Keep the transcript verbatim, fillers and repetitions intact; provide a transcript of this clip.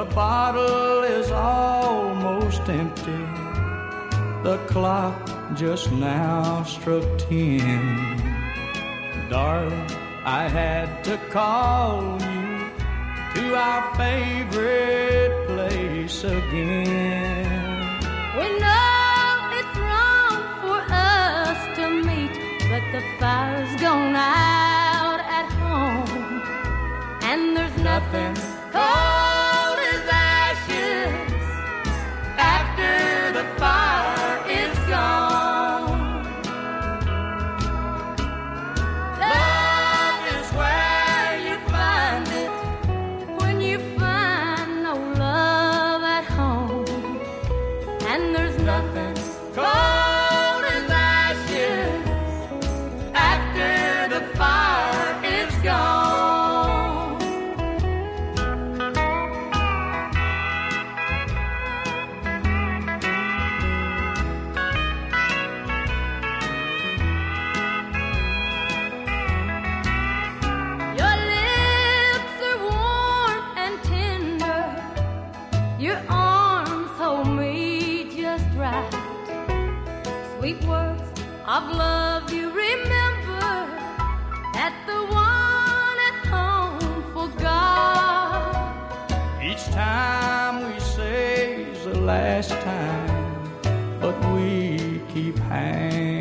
The bottle is almost empty. The clock just now struck ten. Darling, I had to call you to our favorite place again. We know it's wrong for us to meet, but the fire's gone out at home, and there's nothing cold as ashes after the fire is gone. Love is where you find it when you find no love at home, and there's nothing cold as ashes after the fire is gone. Your lips are warm and tender, your arms hold me just right. Sweet words of love you remember that the one at home forgot. Each time we say is the last time, but we keep hanging